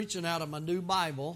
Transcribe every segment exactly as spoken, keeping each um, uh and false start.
Preaching out of my new Bible.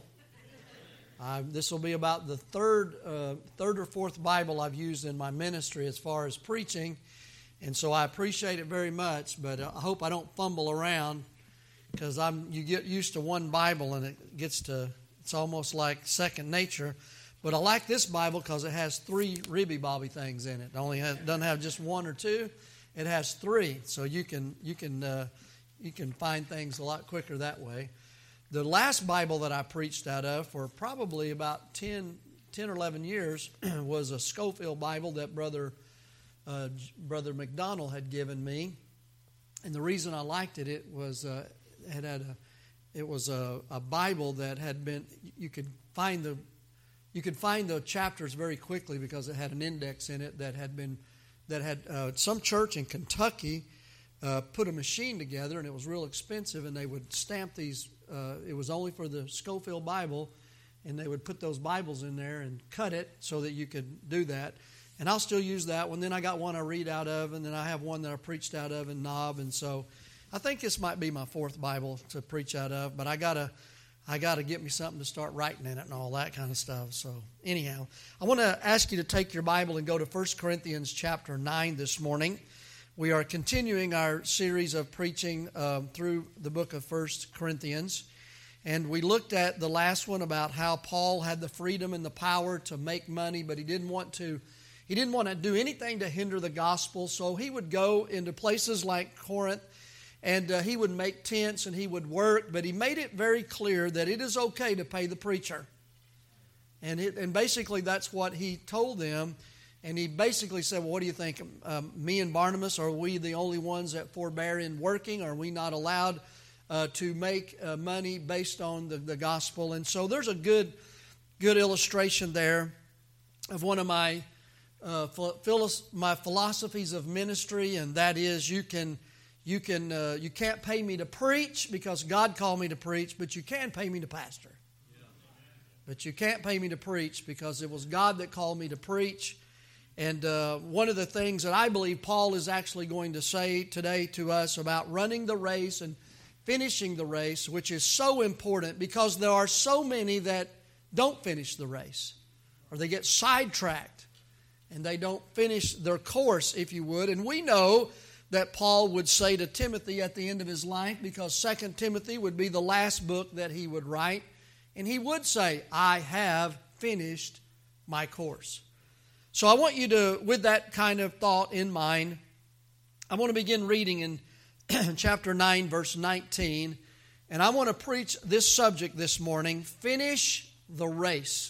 Uh, this will be about the third, uh, third or fourth Bible I've used in my ministry as far as preaching, and so I appreciate it very much. But I hope I don't fumble around, because I'm. You get used to one Bible and it gets to it's almost like second nature. But I like this Bible because it has three ribby bobby things in it. It only has, doesn't have just one or two; it has three, so you can you can uh, you can find things a lot quicker that way. The last Bible that I preached out of for probably about ten, ten or eleven years was a Scofield Bible that Brother uh, Brother McDonald had given me. And the reason I liked it, it was uh, it had a it was a, a Bible that had been you could find the you could find the chapters very quickly because it had an index in it that had been that had uh, some church in Kentucky uh, put a machine together, and it was real expensive, and they would stamp these. Uh, it was only for the Scofield Bible, and they would put those Bibles in there and cut it so that you could do that. And I'll still use that one. Then I got one I read out of, and then I have one that I preached out of in Knob. And so I think this might be my fourth Bible to preach out of, but I gotta, I gotta get me something to start writing in it and all that kind of stuff. So anyhow, I want to ask you to take your Bible and go to First Corinthians chapter nine this morning. We are continuing our series of preaching um, through the book of First Corinthians. And we looked at the last one about how Paul had the freedom and the power to make money, but he didn't want to he didn't want to do anything to hinder the gospel. So he would go into places like Corinth, and uh, he would make tents and he would work, but he made it very clear that it is okay to pay the preacher. And it, and basically that's what he told them. And he basically said, well, what do you think? Um, me and Barnabas, are we the only ones that forbear in working? Are we not allowed uh, to make uh, money based on the, the gospel? And so there's a good good illustration there of one of my uh, philo- my philosophies of ministry, and that is you can you can uh, you can't pay me to preach because God called me to preach, but you can pay me to pastor. But you can't pay me to preach because it was God that called me to preach. And uh, one of the things that I believe Paul is actually going to say today to us about running the race and finishing the race, which is so important because there are so many that don't finish the race, or they get sidetracked and they don't finish their course, if you would. And we know that Paul would say to Timothy at the end of his life, because Second Timothy would be the last book that he would write, and he would say, I have finished my course. So I want you to, with that kind of thought in mind, I want to begin reading in chapter nine, verse nineteen. And I want to preach this subject this morning, finish the race.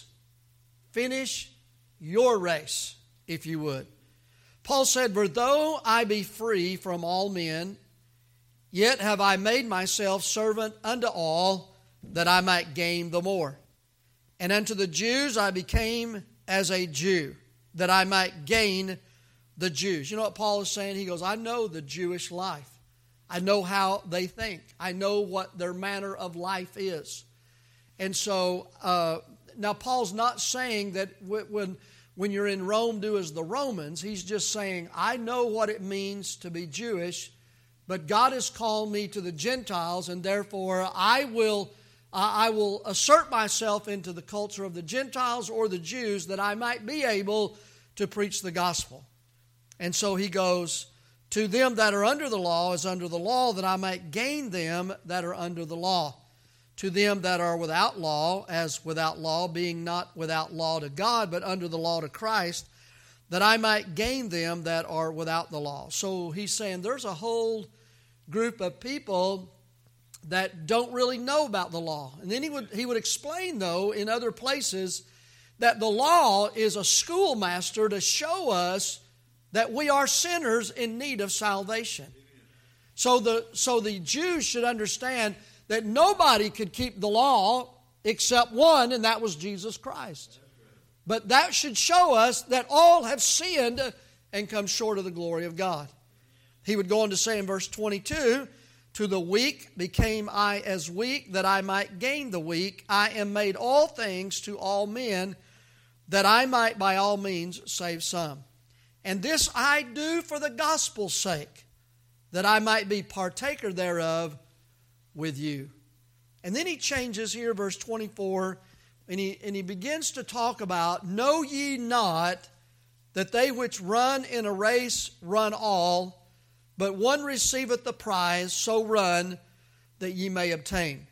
Finish your race, if you would. Paul said, for though I be free from all men, yet have I made myself servant unto all, that I might gain the more. And unto the Jews I became as a Jew, that I might gain the Jews. You know what Paul is saying? He goes, I know the Jewish life. I know how they think. I know what their manner of life is. And so, uh, now Paul's not saying that when, when you're in Rome, do as the Romans. He's just saying, I know what it means to be Jewish, but God has called me to the Gentiles, and therefore I will I will assert myself into the culture of the Gentiles or the Jews that I might be able to preach the gospel. And so he goes, to them that are under the law is under the law, that I might gain them that are under the law. To them that are without law, as without law, being not without law to God, but under the law to Christ, that I might gain them that are without the law. So he's saying there's a whole group of people that don't really know about the law. And then he would he would explain, though, in other places, that the law is a schoolmaster to show us that we are sinners in need of salvation. So the so the Jews should understand that nobody could keep the law except one, and that was Jesus Christ. But that should show us that all have sinned and come short of the glory of God. He would go on to say in verse twenty-two, to the weak became I as weak, that I might gain the weak. I am made all things to all men, that I might by all means save some. And this I do for the gospel's sake, that I might be partaker thereof with you. And then he changes here, verse twenty-four, and he, and he begins to talk about, know ye not that they which run in a race run all, but one receiveth the prize, so run that ye may obtain.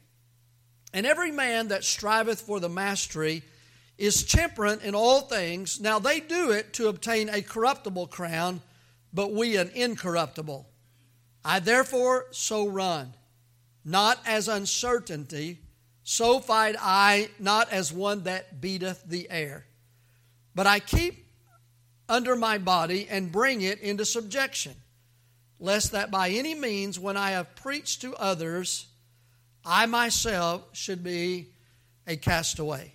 And every man that striveth for the mastery is temperate in all things. Now they do it to obtain a corruptible crown, but we an incorruptible. I therefore so run, not as uncertainty, so fight I, not as one that beateth the air. But I keep under my body and bring it into subjection, lest that by any means, when I have preached to others, I myself should be a castaway.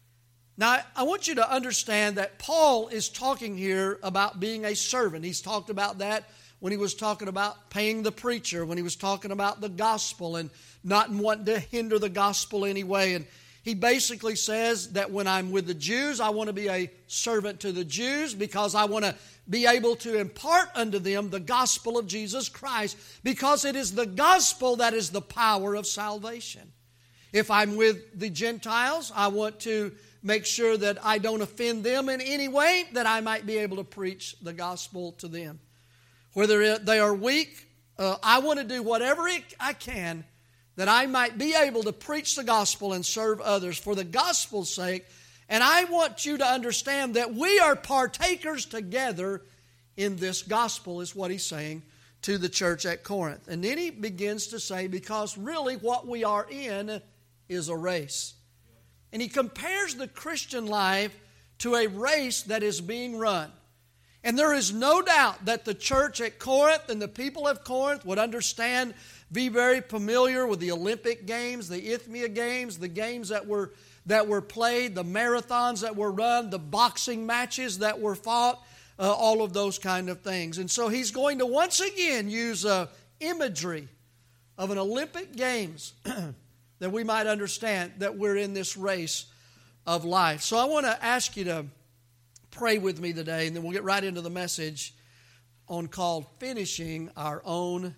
Now, I want you to understand that Paul is talking here about being a servant. He's talked about that when he was talking about paying the preacher, when he was talking about the gospel and not wanting to hinder the gospel anyway. And he basically says that when I'm with the Jews, I want to be a servant to the Jews because I want to be able to impart unto them the gospel of Jesus Christ, because it is the gospel that is the power of salvation. If I'm with the Gentiles, I want to make sure that I don't offend them in any way, that I might be able to preach the gospel to them. Whether they are weak, uh, I want to do whatever I can that I might be able to preach the gospel and serve others for the gospel's sake. And I want you to understand that we are partakers together in this gospel, is what he's saying to the church at Corinth. And then he begins to say, because really what we are in is a race. And he compares the Christian life to a race that is being run. And there is no doubt that the church at Corinth and the people of Corinth would understand, be very familiar with the Olympic Games, the Isthmia Games, the games that were that were played, the marathons that were run, the boxing matches that were fought, uh, all of those kind of things. And so he's going to once again use uh, imagery of an Olympic Games that we might understand that we're in this race of life. So I want to ask you to pray with me today, and then we'll get right into the message on called Finishing Our Own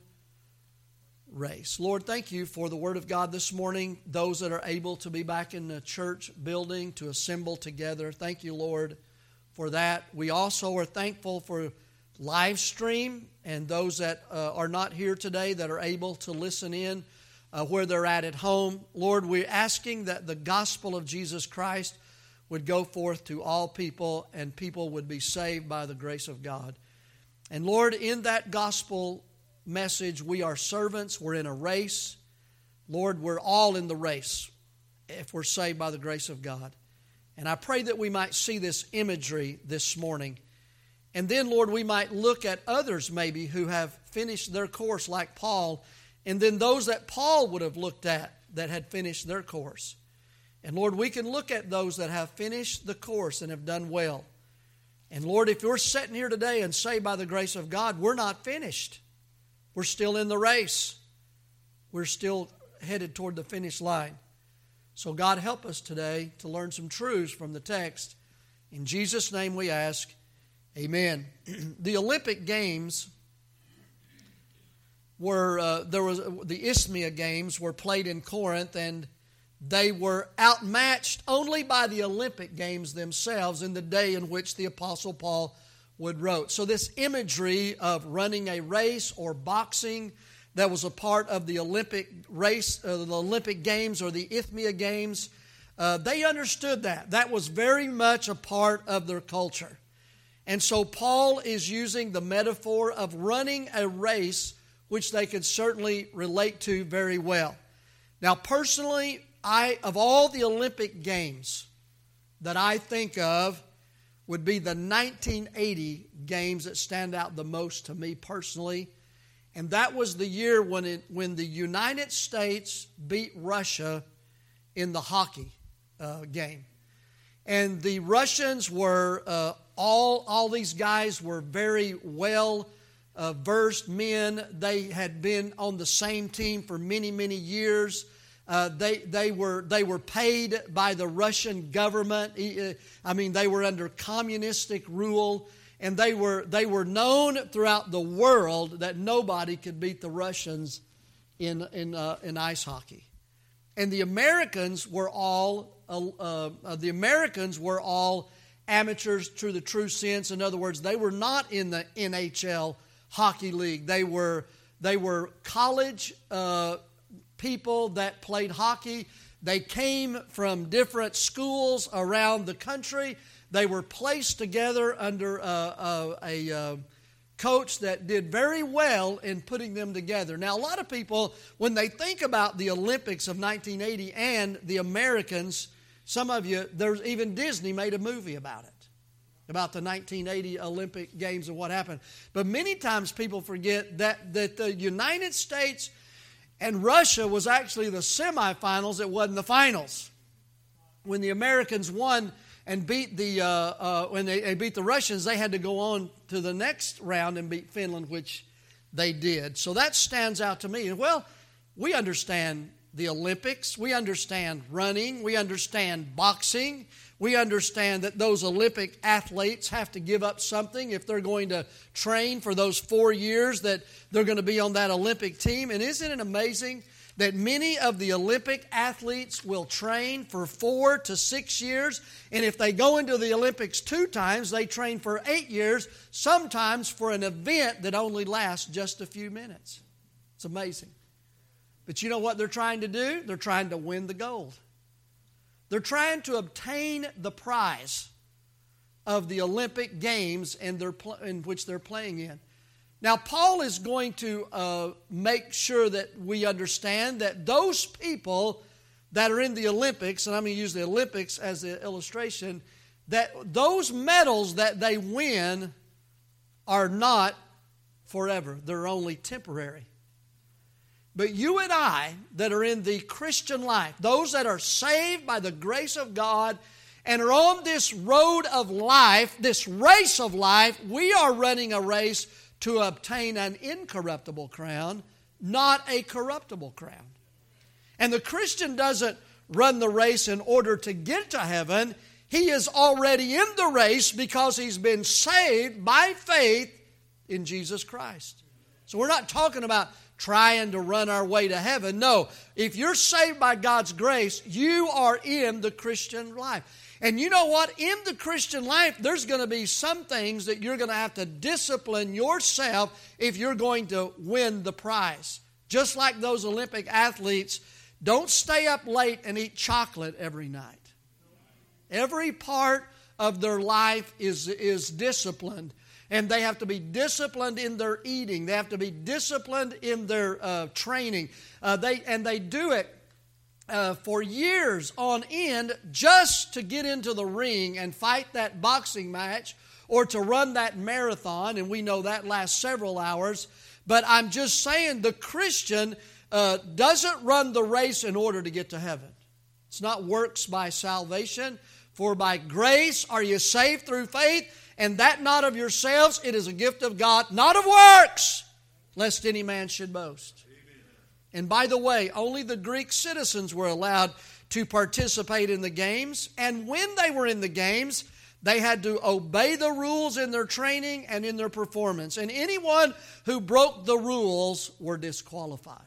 Race. Lord, thank you for the Word of God this morning, those that are able to be back in the church building to assemble together. Thank you, Lord, for that. We also are thankful for live stream and those that uh, are not here today that are able to listen in uh, where they're at at home. Lord, we're asking that the gospel of Jesus Christ would go forth to all people and people would be saved by the grace of God. And Lord, in that gospel message, we are servants. We're in a race. Lord, we're all in the race if we're saved by the grace of God. And I pray that we might see this imagery this morning. And then, Lord, we might look at others maybe who have finished their course like Paul, and then those that Paul would have looked at that had finished their course. And Lord, we can look at those that have finished the course and have done well. And Lord, if you're sitting here today and say by the grace of God, we're not finished. We're still in the race. We're still headed toward the finish line. So God, help us today to learn some truths from the text. In Jesus' name we ask, amen. The Olympic Games were, uh, there was the Isthmia Games were played in Corinth, and they were outmatched only by the Olympic Games themselves in the day in which the Apostle Paul would wrote. So this imagery of running a race or boxing that was a part of the Olympic race, uh, the Olympic Games or the Isthmia Games, uh, they understood that. That was very much a part of their culture. And so Paul is using the metaphor of running a race, which they could certainly relate to very well. Now, personally, I, of all the Olympic Games that I think of, would be the nineteen eighty Games that stand out the most to me personally. And that was the year when it, when the United States beat Russia in the hockey uh, game. And the Russians were, uh, all, all these guys were very well uh, versed men. They had been on the same team for many, many years. Uh, they they were they were paid by the Russian government. I mean, they were under communistic rule, and they were they were known throughout the world that nobody could beat the Russians in in uh, in ice hockey. and the Americans were all uh, uh, the Americans were all amateurs to the true sense. In other words, they were not in the N H L hockey league. They were they were college uh, people that played hockey. They came from different schools around the country. They were placed together under uh, uh, a uh, coach that did very well in putting them together. Now, a lot of people, when they think about the Olympics of nineteen eighty and the Americans, some of you, there's even Disney made a movie about it, about the nineteen eighty Olympic Games and what happened. But many times people forget that, that the United States and Russia was actually the semifinals. It wasn't the finals. When the Americans won and beat the uh, uh, when they, they beat the Russians, they had to go on to the next round and beat Finland, which they did. So that stands out to me. Well, we understand the Olympics. We understand running. We understand boxing. We understand that those Olympic athletes have to give up something if they're going to train for those four years that they're going to be on that Olympic team. And isn't it amazing that many of the Olympic athletes will train for four to six years, and if they go into the Olympics two times, they train for eight years, sometimes for an event that only lasts just a few minutes. It's amazing. But you know what they're trying to do? They're trying to win the gold. They're trying to obtain the prize of the Olympic Games in, their, in which they're playing in. Now, Paul is going to uh, make sure that we understand that those people that are in the Olympics, and I'm going to use the Olympics as the illustration, that those medals that they win are not forever. They're only temporary. But you and I that are in the Christian life, those that are saved by the grace of God and are on this road of life, this race of life, we are running a race to obtain an incorruptible crown, not a corruptible crown. And the Christian doesn't run the race in order to get to heaven. He is already in the race because he's been saved by faith in Jesus Christ. So we're not talking about trying to run our way to heaven. No, if you're saved by God's grace, you are in the Christian life. And you know what? In the Christian life, there's going to be some things that you're going to have to discipline yourself if you're going to win the prize. Just like those Olympic athletes, don't stay up late and eat chocolate every night. Every part of their life is, is disciplined. And they have to be disciplined in their eating. They have to be disciplined in their uh, training. Uh, they and they do it uh, for years on end just to get into the ring and fight that boxing match or to run that marathon. And we know that lasts several hours. But I'm just saying the Christian uh, doesn't run the race in order to get to heaven. It's not works by salvation. For by grace are you saved through faith, and that not of yourselves, it is a gift of God, not of works, lest any man should boast. Amen. And by the way, only the Greek citizens were allowed to participate in the games. And when they were in the games, they had to obey the rules in their training and in their performance. And anyone who broke the rules were disqualified.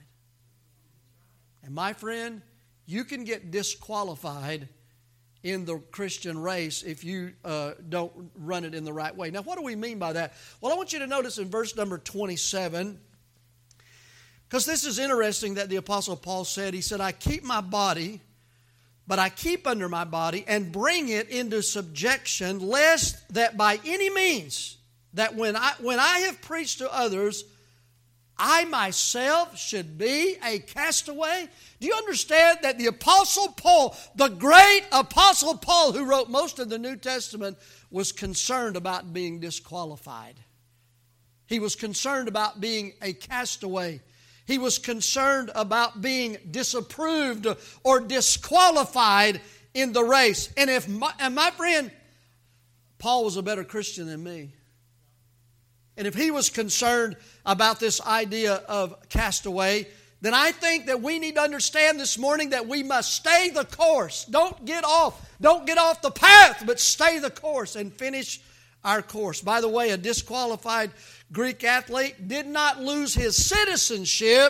And my friend, you can get disqualified in the Christian race if you uh, don't run it in the right way. Now, what do we mean by that? Well, I want you to notice in verse number twenty-seven, because this is interesting that the Apostle Paul said, he said, I keep my body, but I keep under my body and bring it into subjection, lest that by any means, that when I, when I have preached to others, I myself should be a castaway. Do you understand that the Apostle Paul, the great Apostle Paul who wrote most of the New Testament, was concerned about being disqualified? He was concerned about being a castaway. He was concerned about being disapproved or disqualified in the race. And if my, and my friend, Paul was a better Christian than me. And if he was concerned about this idea of castaway, then I think that we need to understand this morning that we must stay the course. Don't get off. Don't get off the path, but stay the course and finish our course. By the way, a disqualified Greek athlete did not lose his citizenship.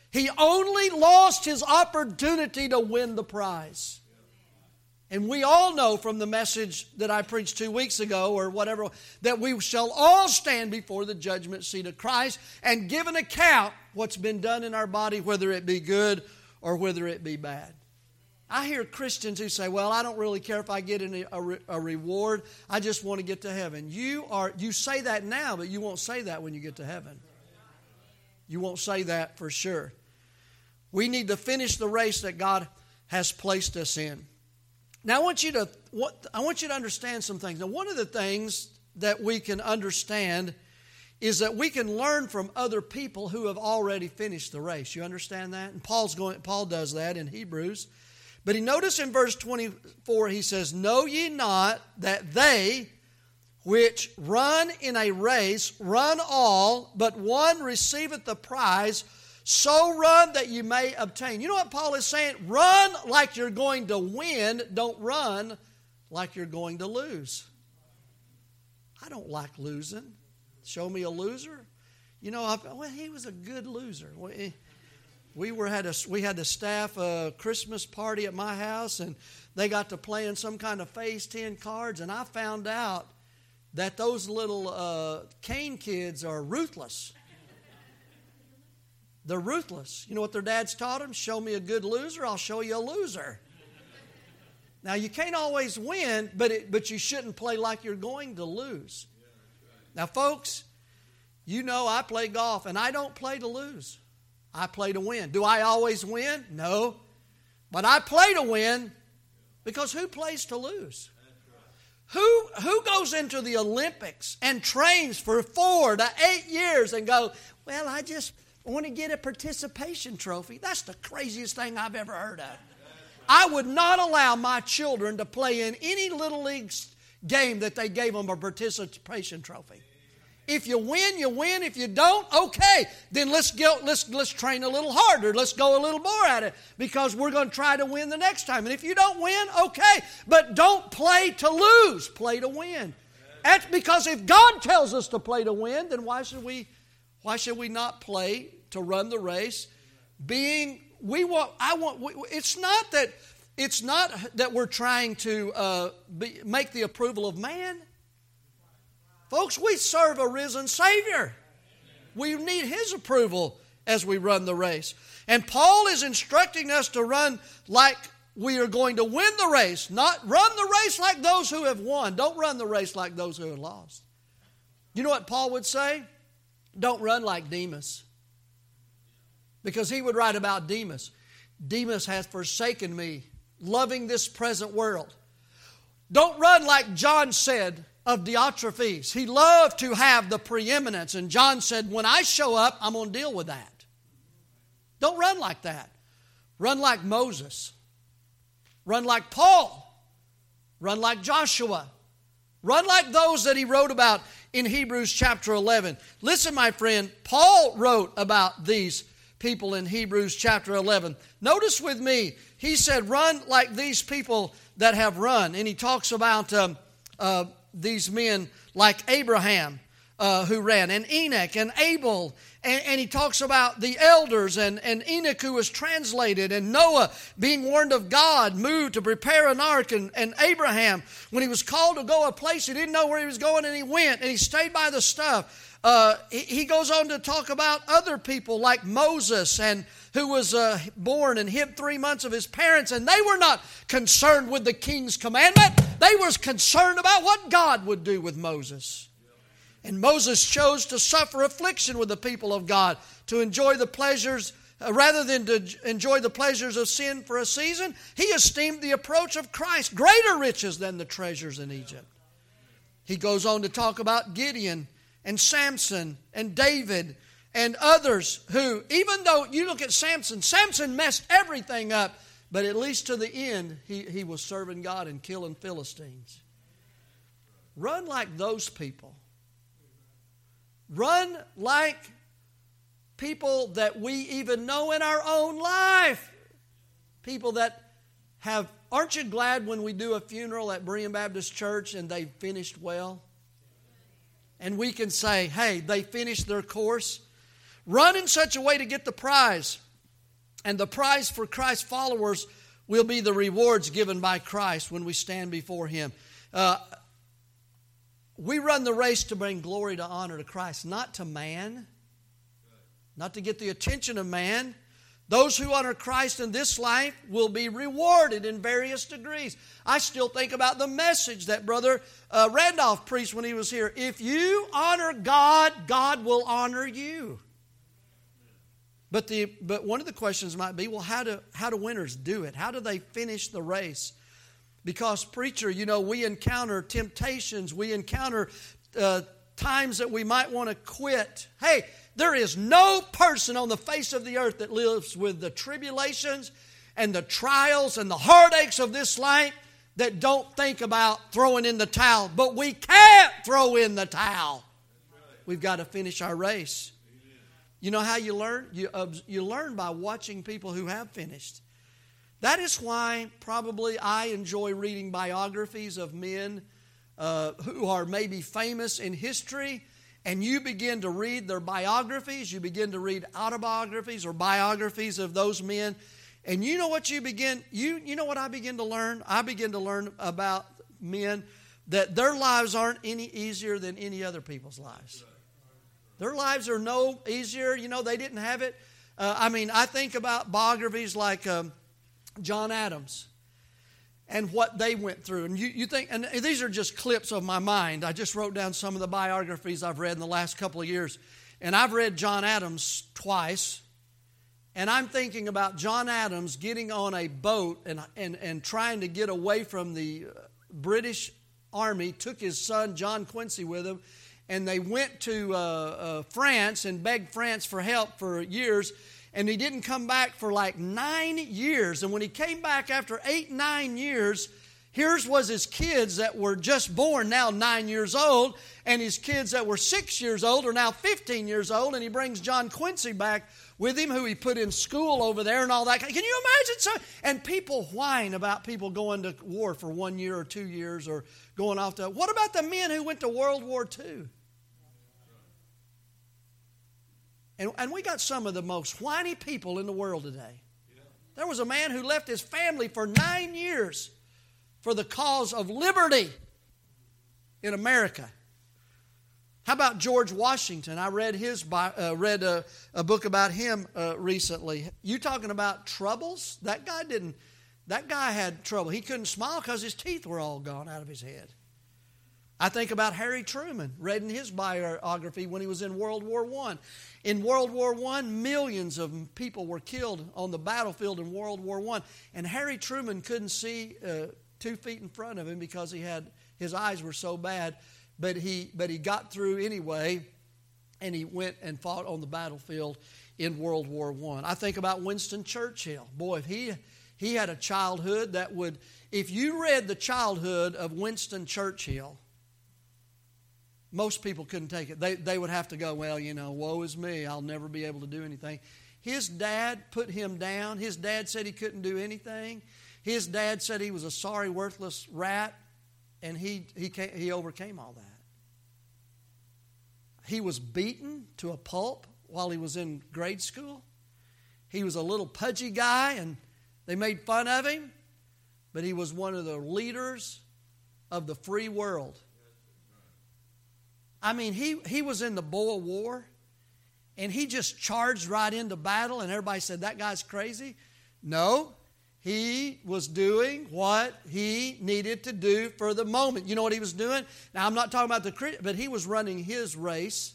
He only lost his opportunity to win the prize. And we all know from the message that I preached two weeks ago or whatever, that we shall all stand before the judgment seat of Christ and give an account what's been done in our body, whether it be good or whether it be bad. I hear Christians who say, well, I don't really care if I get any, a, re, a reward. I just want to get to heaven. You are you say that now, but you won't say that when you get to heaven. You won't say that for sure. We need to finish the race that God has placed us in. Now, I want you to what, I want you to understand some things. Now, one of the things that we can understand is that we can learn from other people who have already finished the race. You understand that? And Paul's going. Paul does that in Hebrews. But he notice in verse twenty-four, he says, "Know ye not that they which run in a race run all, but one receiveth the prize? So run that you may obtain." You know what Paul is saying? Run like you're going to win. Don't run like you're going to lose. I don't like losing. Show me a loser. You know, I, well, he was a good loser. We, we were had a we had the staff a Christmas party at my house, and they got to playing some kind of phase ten cards, and I found out that those little uh, Kane kids are ruthless. They're ruthless. You know what their dads taught them? Show me a good loser, I'll show you a loser. Now, you can't always win, but it, but you shouldn't play like you're going to lose. Now, folks, you know I play golf, and I don't play to lose. I play to win. Do I always win? No. But I play to win because who plays to lose? Who, who goes into the Olympics and trains for four to eight years and go, well, I just want to get a participation trophy? That's the craziest thing I've ever heard of. I would not allow my children to play in any Little League game that they gave them a participation trophy. If you win, you win. If you don't, okay. Then let's go, let's let's train a little harder. Let's go a little more at it because we're going to try to win the next time. And if you don't win, okay. But don't play to lose. Play to win. That's because if God tells us to play to win, then why should we why should we not play to run the race? Being we want I want we, it's not that it's not that we're trying to uh, be, make the approval of man. Folks, we serve a risen Savior. We need His approval as we run the race. And Paul is instructing us to run like we are going to win the race. Not run the race like those who have won. Don't run the race like those who have lost. You know what Paul would say? Don't run like Demas. Because he would write about Demas. Demas hath forsaken me, loving this present world. Don't run like John said of Diotrephes. He loved to have the preeminence. And John said, when I show up, I'm going to deal with that. Don't run like that. Run like Moses. Run like Paul. Run like Joshua. Run like those that he wrote about in Hebrews chapter eleven. Listen, my friend, Paul wrote about these people in Hebrews chapter eleven. Notice with me, he said, run like these people that have run. And he talks about um, uh, these men like Abraham uh, who ran, and Enoch and Abel. And, and he talks about the elders and, and Enoch who was translated, and Noah being warned of God, moved to prepare an ark, and, and Abraham, when he was called to go a place he didn't know where he was going, and he went and he stayed by the stuff. Uh, he, he goes on to talk about other people like Moses, and who was uh, born and hid three months of his parents, and they were not concerned with the king's commandment. They were concerned about what God would do with Moses. And Moses chose to suffer affliction with the people of God, to enjoy the pleasures, uh, rather than to enjoy the pleasures of sin for a season. He esteemed the approach of Christ greater riches than the treasures in Egypt. He goes on to talk about Gideon and Samson and David and others who, even though you look at Samson, Samson messed everything up, but at least to the end, he, he was serving God and killing Philistines. Run like those people. Run like people that we even know in our own life. People that have, aren't you glad when we do a funeral at Berean Baptist Church and they finished well? And we can say, hey, they finished their course. Run in such a way to get the prize. And the prize for Christ's followers will be the rewards given by Christ when we stand before Him. Uh, we run the race to bring glory to honor to Christ, not to man, not to get the attention of man. Those who honor Christ in this life will be rewarded in various degrees. I still think about the message that Brother uh, Randolph preached when he was here. If you honor God, God will honor you. But the but one of the questions might be, well, how do how do winners do it? How do they finish the race? Because, preacher, you know, we encounter temptations. We encounter uh, times that we might want to quit. Hey, there is no person on the face of the earth that lives with the tribulations and the trials and the heartaches of this life that don't think about throwing in the towel. But we can't throw in the towel. We've got to finish our race. You know how you learn? You, uh, you learn by watching people who have finished. That is why probably I enjoy reading biographies of men uh, who are maybe famous in history. And you begin to read their biographies. You begin to read autobiographies or biographies of those men. And you know what you begin, you, you know what I begin to learn? I begin to learn about men that their lives aren't any easier than any other people's lives. Their lives are no easier. You know, they didn't have it. Uh, I mean, I think about biographies like um, John Adams and what they went through. And you, you think, and these are just clips of my mind. I just wrote down some of the biographies I've read in the last couple of years. And I've read John Adams twice. And I'm thinking about John Adams getting on a boat and, and, and trying to get away from the British Army, took his son John Quincy with him, and they went to uh, uh, France and begged France for help for years. And he didn't come back for like nine years. And when he came back after eight, nine years, here's was his kids that were just born, now nine years old. And his kids that were six years old are now fifteen years old. And he brings John Quincy back with him, who he put in school over there and all that. Can you imagine? So, and people whine about people going to war for one year or two years or going off to... What about the men who went to World War Two? And, and we got some of the most whiny people in the world today. There was a man who left his family for nine years for the cause of liberty in America. How about George Washington? I read his uh, read a, a book about him uh, recently. You talking about troubles? That guy didn't. That guy had trouble. He couldn't smile because his teeth were all gone out of his head. I think about Harry Truman, reading his biography when he was in World War One. In World War One, millions of people were killed on the battlefield in World War One. And Harry Truman couldn't see uh, two feet in front of him because he had his eyes were so bad. But he, but he got through anyway, and he went and fought on the battlefield in World War One. I think about Winston Churchill. Boy, if he, he had a childhood that would... If you read the childhood of Winston Churchill... Most people couldn't take it. They, they would have to go, well, you know, woe is me. I'll never be able to do anything. His dad put him down. His dad said he couldn't do anything. His dad said he was a sorry, worthless rat, and he, he, came, he overcame all that. He was beaten to a pulp while he was in grade school. He was a little pudgy guy, and they made fun of him, but he was one of the leaders of the free world. I mean, he, he was in the Boer War, and he just charged right into battle, and everybody said, that guy's crazy. No, he was doing what he needed to do for the moment. You know what he was doing? Now, I'm not talking about the, but he was running his race.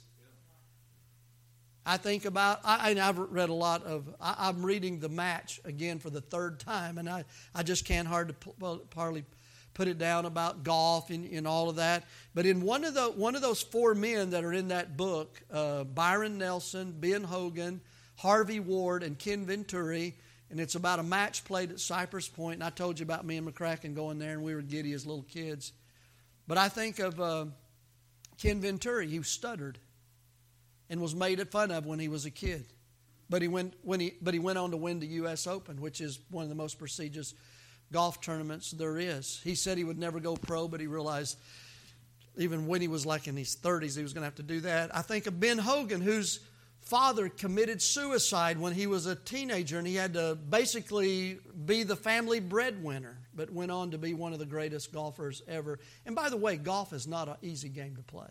I think about, I, and I've read a lot of, I, I'm reading The Match again for the third time, and I, I just can't hard to hardly put it down about golf and, and all of that. But in one of the one of those four men that are in that book, uh, Byron Nelson, Ben Hogan, Harvey Ward, and Ken Venturi, and it's about a match played at Cypress Point. And I told you about me and McCracken going there, and we were giddy as little kids. But I think of uh, Ken Venturi. He stuttered and was made fun of when he was a kid. But he went when he but he went on to win the U S Open, which is one of the most prestigious golf tournaments there is. He said he would never go pro, but he realized even when he was like in his thirties, he was going to have to do that. I think of Ben Hogan, who's father committed suicide when he was a teenager, and he had to basically be the family breadwinner, but went on to be one of the greatest golfers ever. And by the way, golf is not an easy game to play.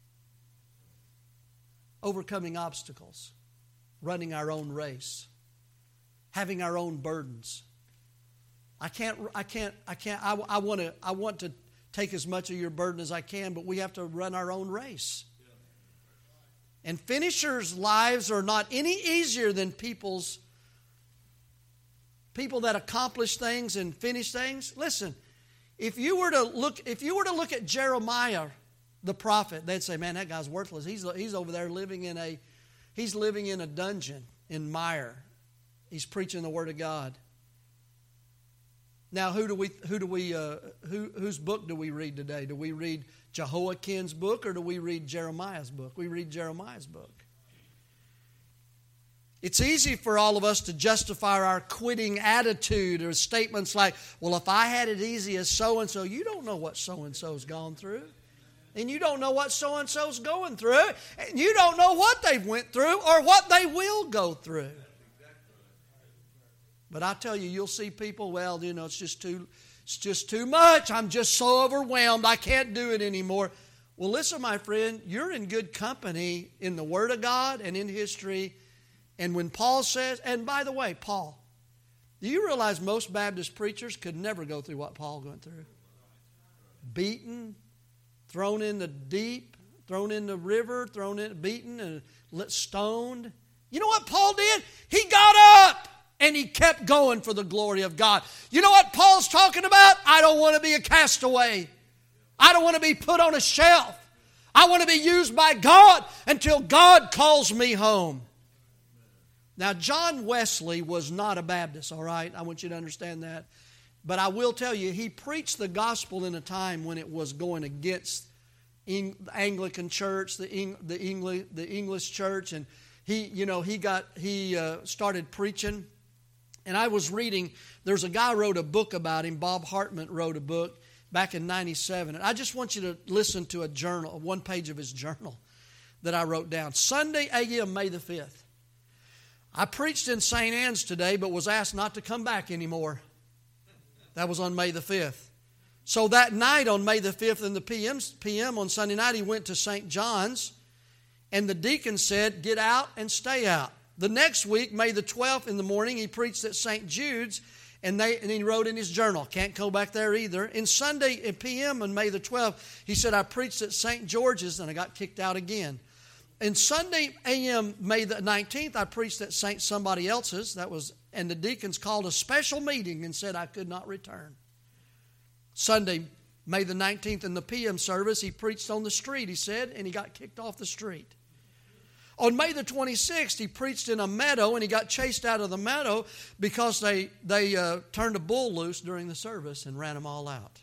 Overcoming obstacles, running our own race, having our own burdens. I can't, I can't, I can't, I, I want to, I want to take as much of your burden as I can, but we have to run our own race. And finishers' lives are not any easier than people's, people that accomplish things and finish things. Listen, if you were to look, if you were to look at Jeremiah, the prophet, they'd say, man, that guy's worthless. He's, he's over there living in a, he's living in a dungeon in mire. He's preaching the Word of God. Now, who do we, who do we, uh, who, whose book do we read today? Do we read Jehoiakim's book, or do we read Jeremiah's book? We read Jeremiah's book. It's easy for all of us to justify our quitting attitude or statements like, well, if I had it easy as so-and-so, you don't know what so-and-so's gone through. And you don't know what so-and-so's going through. And you don't know what they've went through or what they will go through. But I tell you, you'll see people, well, you know, it's just too, it's just too much. I'm just so overwhelmed. I can't do it anymore. Well, listen, my friend, you're in good company in the Word of God and in history. And when Paul says, and by the way, Paul, do you realize most Baptist preachers could never go through what Paul went through? Beaten, thrown in the deep, thrown in the river, thrown in, beaten, and stoned. You know what Paul did? He got up. And he kept going for the glory of God. You know what Paul's talking about? I don't want to be a castaway. I don't want to be put on a shelf. I want to be used by God until God calls me home. Now, John Wesley was not a Baptist, all right? I want you to understand that. But I will tell you, he preached the gospel in a time when it was going against the Anglican church, the Eng, the English, the English church, and he, you know, he got he uh, started preaching. And I was reading, there's a guy who wrote a book about him, Bob Hartman wrote a book back in ninety-seven. And I just want you to listen to a journal, one page of his journal that I wrote down. Sunday A M, May the fifth. I preached in Saint Anne's today, but was asked not to come back anymore. That was on May the fifth. So that night on May the fifth in the P M, P M on Sunday night, he went to Saint John's, and the deacon said, get out and stay out. The next week, May the twelfth in the morning, he preached at Saint Jude's, and, they, and he wrote in his journal, can't go back there either. In Sunday at P M on May the twelfth, he said, I preached at Saint George's, and I got kicked out again. And Sunday A M, May the nineteenth, I preached at Saint somebody else's, that was, and the deacons called a special meeting and said I could not return. Sunday, May the nineteenth, in the P M service, he preached on the street, he said, and he got kicked off the street. On May the twenty-sixth, he preached in a meadow, and he got chased out of the meadow because they, they uh, turned a bull loose during the service and ran them all out.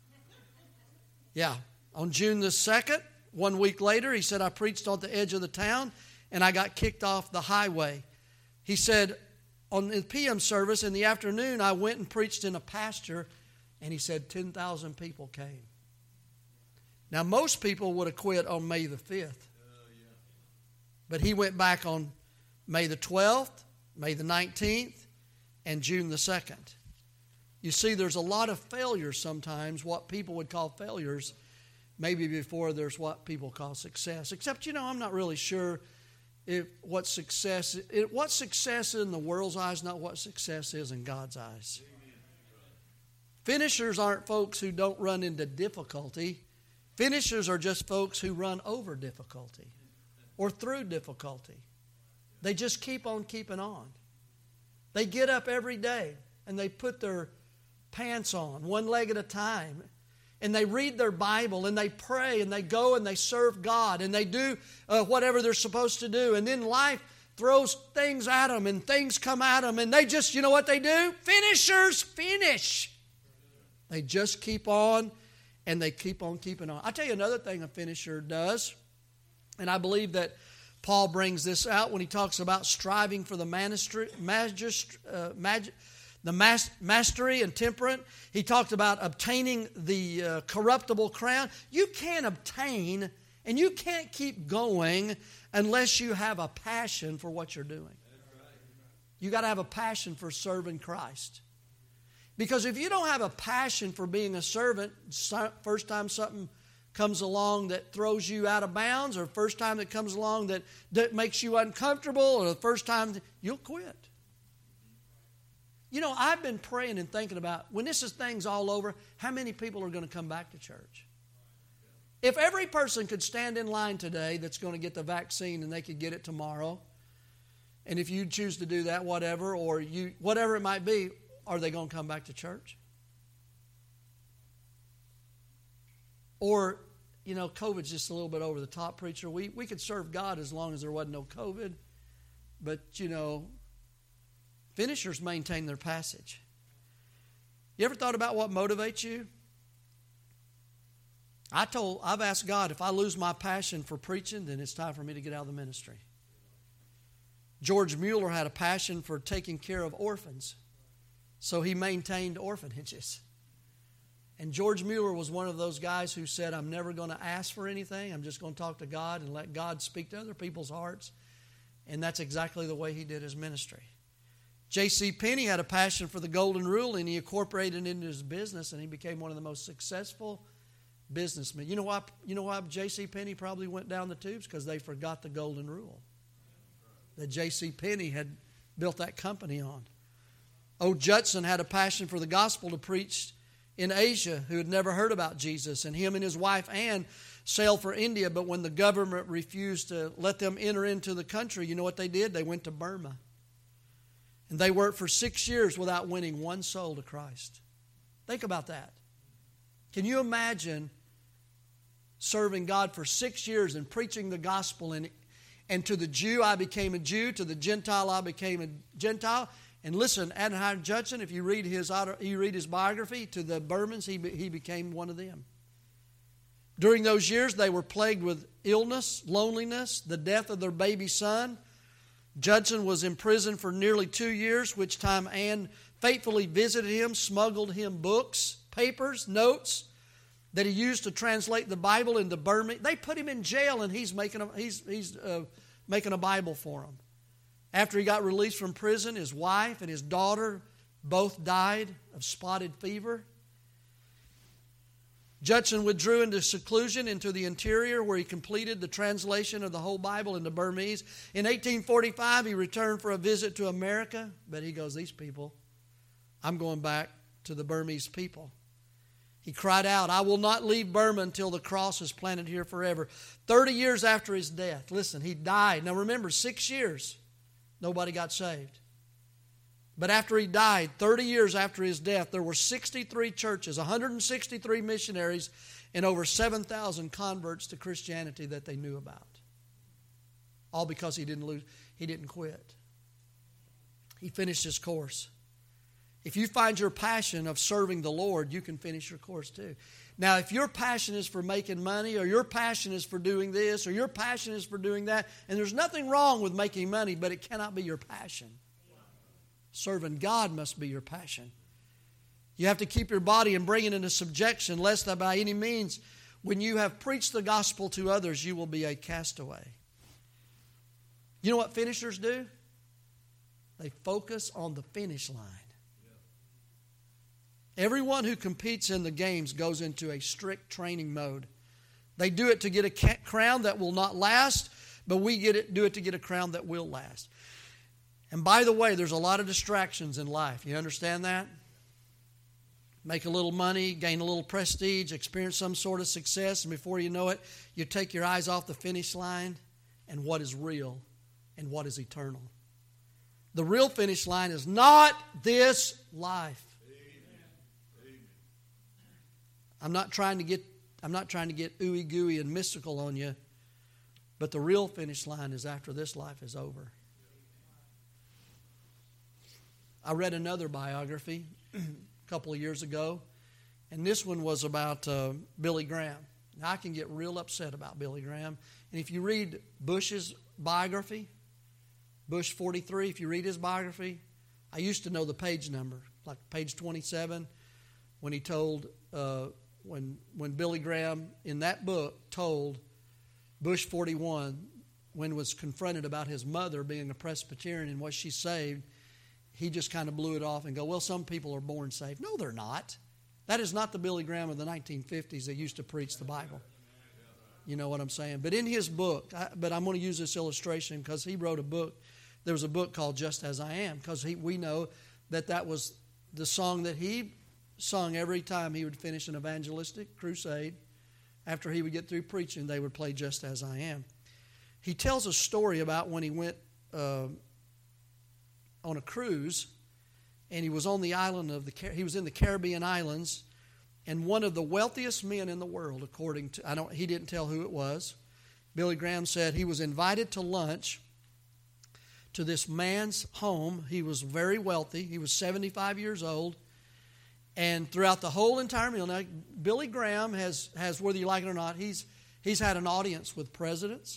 Yeah. On June the second, one week later, he said, I preached on the edge of the town, and I got kicked off the highway. He said, on the P M service in the afternoon, I went and preached in a pasture, and he said ten thousand people came. Now, most people would have quit on May the fifth. But he went back on May the twelfth, May the nineteenth, and June the second. You see, there's a lot of failures sometimes, what people would call failures, maybe before there's what people call success. Except, you know, I'm not really sure if what success is. What success is in the world's eyes, not what success is in God's eyes. Finishers aren't folks who don't run into difficulty. Finishers are just folks who run over difficulty. Or through difficulty. They just keep on keeping on. They get up every day and they put their pants on, one leg at a time. And they read their Bible and they pray and they go and they serve God and they do uh, whatever they're supposed to do. And then life throws things at them and things come at them and they just, you know what they do? Finishers finish. They just keep on and they keep on keeping on. I'll tell you another thing a finisher does. And I believe that Paul brings this out when he talks about striving for the magistry, magist, uh, mag, the mas, mastery and temperate. He talked about obtaining the uh, corruptible crown. You can't obtain and you can't keep going unless you have a passion for what you're doing. You got to have a passion for serving Christ. Because if you don't have a passion for being a servant, first time something comes along that throws you out of bounds, or first time that comes along that, that makes you uncomfortable, or the first time, you'll quit. You know, I've been praying and thinking about, when this is things all over, how many people are going to come back to church? If every person could stand in line today that's going to get the vaccine and they could get it tomorrow, and if you choose to do that, whatever, or you whatever it might be, are they going to come back to church? Or, you know, COVID's just a little bit over the top, preacher. We, we could serve God as long as there wasn't no COVID. But, you know, finishers maintain their passage. You ever thought about what motivates you? I told, I've asked God, if I lose my passion for preaching, then it's time for me to get out of the ministry. George Mueller had a passion for taking care of orphans, so he maintained orphanages. And George Mueller was one of those guys who said, I'm never going to ask for anything. I'm just going to talk to God and let God speak to other people's hearts. And that's exactly the way he did his ministry. J C Penney had a passion for the golden rule, and he incorporated it into his business, and he became one of the most successful businessmen. You know why, you know why J C Penney probably went down the tubes? Because they forgot the golden rule that J C Penney had built that company on. O. Judson had a passion for the gospel to preach in Asia who had never heard about Jesus. And him and his wife Anne sailed for India, but when the government refused to let them enter into the country, you know what they did? They went to Burma. And they worked for six years without winning one soul to Christ. Think about that. Can you imagine serving God for six years and preaching the gospel? And, and to the Jew, I became a Jew. To the Gentile, I became a Gentile. And listen, Adoniram Judson, if you read his you read his biography, to the Burmans, he, he became one of them. During those years, they were plagued with illness, loneliness, the death of their baby son. Judson was in prison for nearly two years, which time Anne faithfully visited him, smuggled him books, papers, notes that he used to translate the Bible into Burmese. They put him in jail, and he's making a, he's, he's, uh, making a Bible for them. After he got released from prison, his wife and his daughter both died of spotted fever. Judson withdrew into seclusion into the interior, where he completed the translation of the whole Bible into Burmese. In eighteen forty-five, he returned for a visit to America, but he goes, these people, I'm going back to the Burmese people. He cried out, I will not leave Burma until the cross is planted here forever. Thirty years after his death, listen, he died. Now remember, six years. Nobody got saved. But after he died, thirty years after his death, there were sixty-three churches, one hundred sixty-three missionaries, and over seven thousand converts to Christianity that they knew about. All because he didn't lose, he didn't quit. He finished his course. If you find your passion of serving the Lord, you can finish your course too. Now, if your passion is for making money, or your passion is for doing this, or your passion is for doing that, and there's nothing wrong with making money, but it cannot be your passion. Serving God must be your passion. You have to keep your body and bring it into subjection, lest that by any means, when you have preached the gospel to others, you will be a castaway. You know what finishers do? They focus on the finish line. Everyone who competes in the games goes into a strict training mode. They do it to get a crown that will not last, but we get it, do it to get a crown that will last. And by the way, there's a lot of distractions in life. You understand that? Make a little money, gain a little prestige, experience some sort of success, and before you know it, you take your eyes off the finish line and what is real and what is eternal. The real finish line is not this life. I'm not trying to get I'm not trying to get ooey gooey and mystical on you, but the real finish line is after this life is over. I read another biography a couple of years ago, and this one was about uh, Billy Graham. Now, I can get real upset about Billy Graham, and if you read Bush's biography, Bush forty-three, if you read his biography, I used to know the page number, like page twenty-seven, when he told uh, When when Billy Graham in that book told Bush forty-one when was confronted about his mother being a Presbyterian and was she saved, he just kind of blew it off and go, well, some people are born saved. No, they're not. That is not the Billy Graham of the nineteen fifties that used to preach the Bible. You know what I'm saying? But in his book, I, but I'm going to use this illustration because he wrote a book. There was a book called Just As I Am, because we know that that was the song that he sung every time he would finish an evangelistic crusade. After he would get through preaching, they would play Just As I Am. He tells a story about when he went uh, on a cruise, and he was on the island of the he was in the Caribbean islands, and one of the wealthiest men in the world, according to I don't he didn't tell who it was. Billy Graham said he was invited to lunch to this man's home. He was very wealthy. He was seventy-five years old. And throughout the whole entire meal, now Billy Graham has, has whether you like it or not, he's he's had an audience with presidents.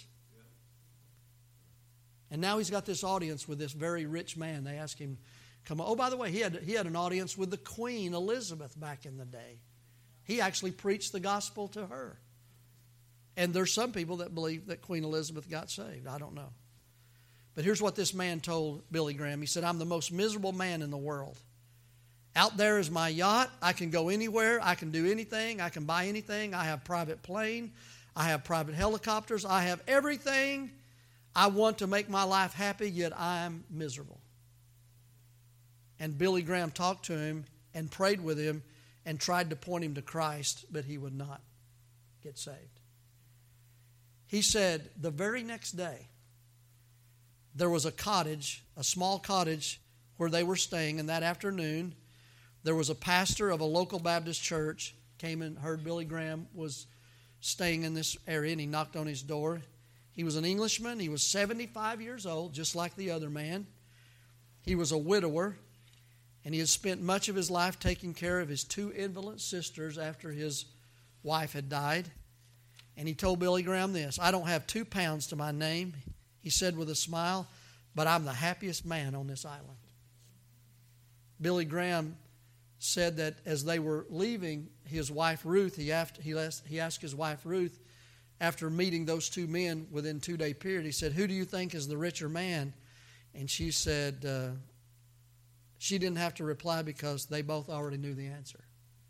And now he's got this audience with this very rich man. They ask him, come on. Oh, by the way, he had he had an audience with the Queen Elizabeth back in the day. He actually preached the gospel to her. And there's some people that believe that Queen Elizabeth got saved. I don't know. But here's what this man told Billy Graham. He said, I'm the most miserable man in the world. Out there is my yacht. I can go anywhere. I can do anything. I can buy anything. I have private plane. I have private helicopters. I have everything. I want to make my life happy, yet I'm miserable. And Billy Graham talked to him and prayed with him and tried to point him to Christ, but he would not get saved. He said the very next day, there was a cottage, a small cottage where they were staying, and that afternoon there was a pastor of a local Baptist church came and heard Billy Graham was staying in this area, and he knocked on his door. He was an Englishman. He was seventy-five years old, just like the other man. He was a widower, and he had spent much of his life taking care of his two invalid sisters after his wife had died. And he told Billy Graham this, I don't have two pounds to my name, he said with a smile, but I'm the happiest man on this island. Billy Graham said that as they were leaving his wife Ruth, he asked, he asked, he asked his wife Ruth, after meeting those two men within a two-day period, he said, who do you think is the richer man? And she said, uh, she didn't have to reply because they both already knew the answer.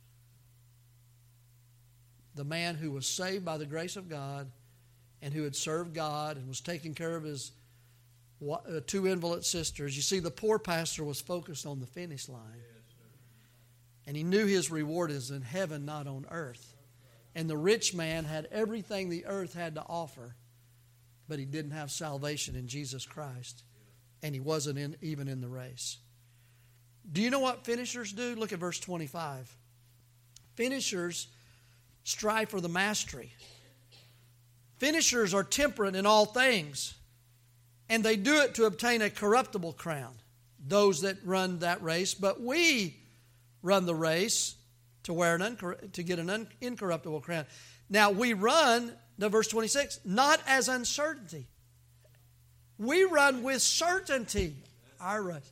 The man who was saved by the grace of God and who had served God and was taking care of his two invalid sisters. You see, the poor pastor was focused on the finish line. And he knew his reward is in heaven, not on earth. And the rich man had everything the earth had to offer, but he didn't have salvation in Jesus Christ. And he wasn't in, even in the race. Do you know what finishers do? Look at verse twenty-five. Finishers strive for the mastery. Finishers are temperate in all things, and they do it to obtain a corruptible crown, those that run that race. But we run the race to wear an uncor- to get an un- incorruptible crown. Now we run, the verse twenty-six, not as uncertainty. We run with certainty our race.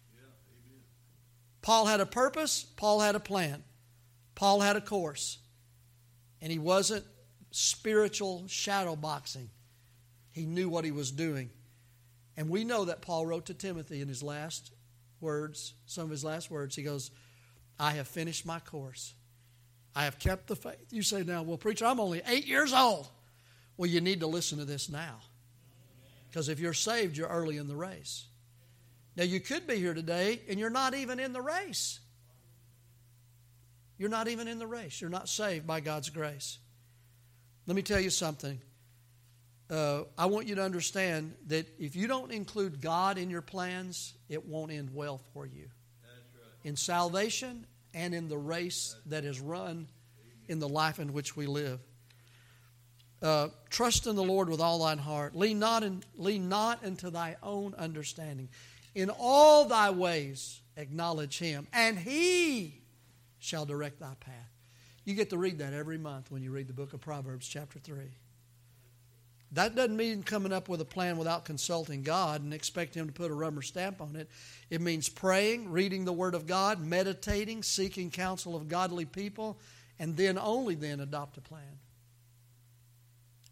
Paul had a purpose. Paul had a plan. Paul had a course. And he wasn't spiritual shadow boxing. He knew what he was doing. And we know that Paul wrote to Timothy in his last words, some of his last words, he goes, I have finished my course. I have kept the faith. You say now, well, preacher, I'm only eight years old. Well, you need to listen to this now. Because if you're saved, you're early in the race. Now, you could be here today and you're not even in the race. You're not even in the race. You're not saved by God's grace. Let me tell you something. Uh, I want you to understand that if you don't include God in your plans, it won't end well for you. In salvation and in the race that is run in the life in which we live. Uh, trust in the Lord with all thine heart. Lean not, in, lean not into thy own understanding. In all thy ways acknowledge him, and he shall direct thy path. You get to read that every month when you read the book of Proverbs chapter three. That doesn't mean coming up with a plan without consulting God and expect him to put a rubber stamp on it. It means praying, reading the Word of God, meditating, seeking counsel of godly people, and then only then adopt a plan.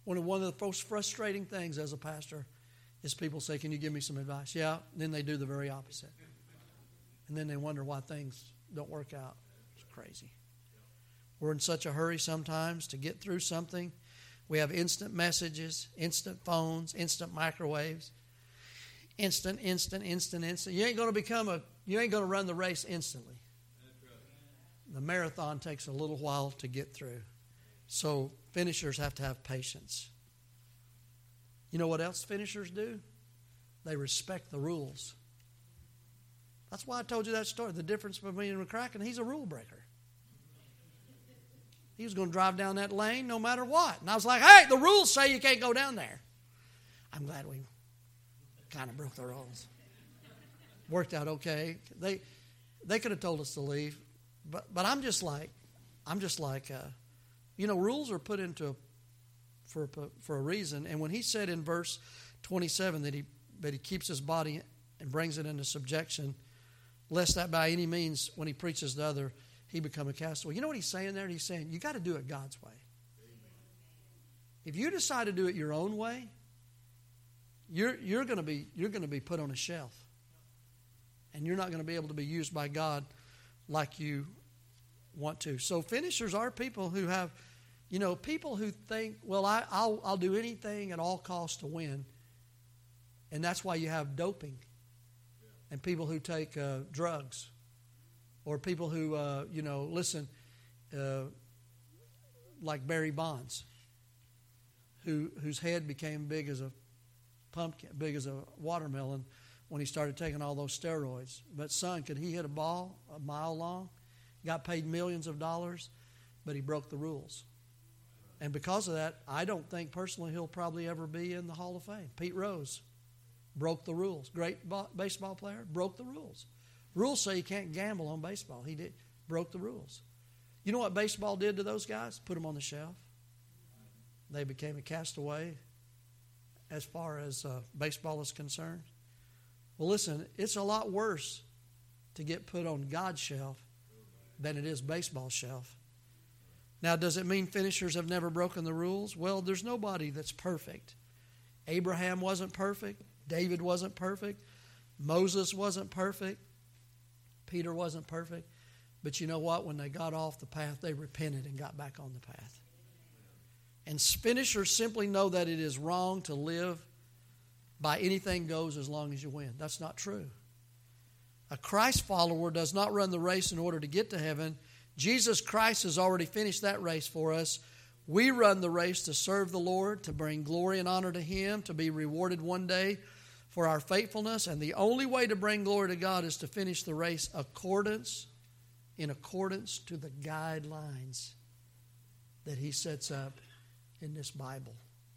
One of, one of the most frustrating things as a pastor is people say, can you give me some advice? Yeah, and then they do the very opposite. And then they wonder why things don't work out. It's crazy. We're in such a hurry sometimes to get through something. We have instant messages, instant phones, instant microwaves. Instant, instant, instant, instant. You ain't going to become a, you ain't going to run the race instantly. The marathon takes a little while to get through. So finishers have to have patience. You know what else finishers do? They respect the rules. That's why I told you that story. The difference between me and McCracken, he's a rule breaker. He was going to drive down that lane no matter what. And I was like, hey, the rules say you can't go down there. I'm glad we kind of broke the rules. Worked out okay. They they could have told us to leave. But but I'm just like, I'm just like, uh, you know, rules are put into for for a reason. And when he said in verse twenty-seven that he that he keeps his body and brings it into subjection, lest that by any means, when he preaches to other, he become a castaway. You know what he's saying there? He's saying you got to do it God's way. If you decide to do it your own way, you're you're going to be you're going to be put on a shelf, and you're not going to be able to be used by God like you want to. So finishers are people who have, you know, people who think, well, I, I'll I'll do anything at all costs to win, and that's why you have doping, and people who take uh, drugs, or people who uh, you know listen, uh, like Barry Bonds, who whose head became big as a pumpkin, big as a watermelon when he started taking all those steroids. But son, could he hit a ball a mile long? Got paid millions of dollars, but he broke the rules. And because of that, I don't think personally he'll probably ever be in the Hall of Fame. Pete Rose broke the rules. Great ball, baseball player, broke the rules. Rules say you can't gamble on baseball. He did broke the rules. You know what baseball did to those guys? Put them on the shelf. They became a castaway as far as uh, baseball is concerned. Well, listen, it's a lot worse to get put on God's shelf than it is baseball's shelf. Now, does it mean finishers have never broken the rules? Well, there's nobody that's perfect. Abraham wasn't perfect. David wasn't perfect. Moses wasn't perfect. Peter wasn't perfect. But you know what? When they got off the path, they repented and got back on the path. And finishers simply know that it is wrong to live by anything goes as long as you win. That's not true. A Christ follower does not run the race in order to get to heaven. Jesus Christ has already finished that race for us. We run the race to serve the Lord, to bring glory and honor to Him, to be rewarded one day for our faithfulness. And the only way to bring glory to God is to finish the race accordance, in accordance to the guidelines that He sets up in this Bible.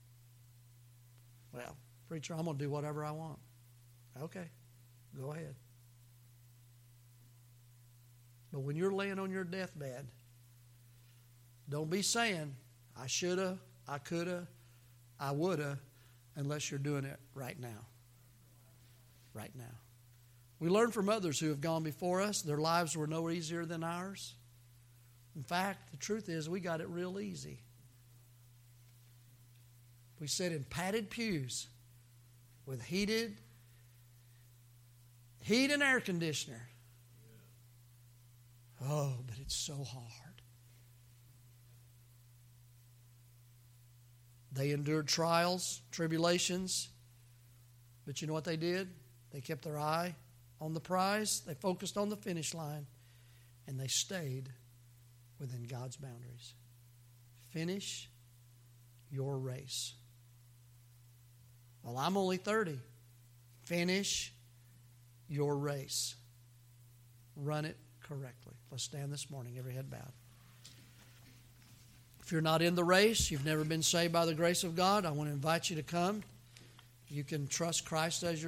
Well, preacher, I'm going to do whatever I want. Okay, go ahead. But when you're laying on your deathbed, don't be saying, I shoulda, I coulda, I woulda, unless you're doing it right now. Right now. We learn from others who have gone before us. Their lives were no easier than ours. In fact, the truth is we got it real easy. We sat in padded pews with heated, heat and air conditioner. Oh, but it's so hard. They endured trials, tribulations. But you know what they did? They kept their eye on the prize. They focused on the finish line. And they stayed within God's boundaries. Finish your race. Well, I'm only thirty. Finish your race. Run it correctly. Let's stand this morning, every head bowed. If you're not in the race, you've never been saved by the grace of God, I want to invite you to come. You can trust Christ as your